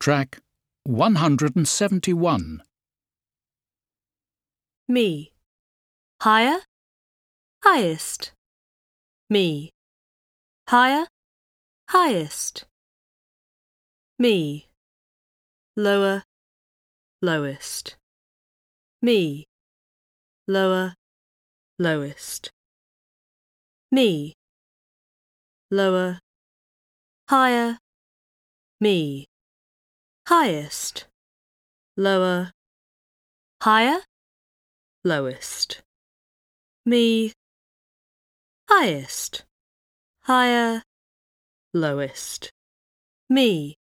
Track 171. Me. Higher, highest. Me. Higher, highest. Me. Lower, lowest. Me. Lower, lowest. Me. Lower, higher. Me. Highest. Lower, higher, lowest. Me. Highest, higher, lowest. Me.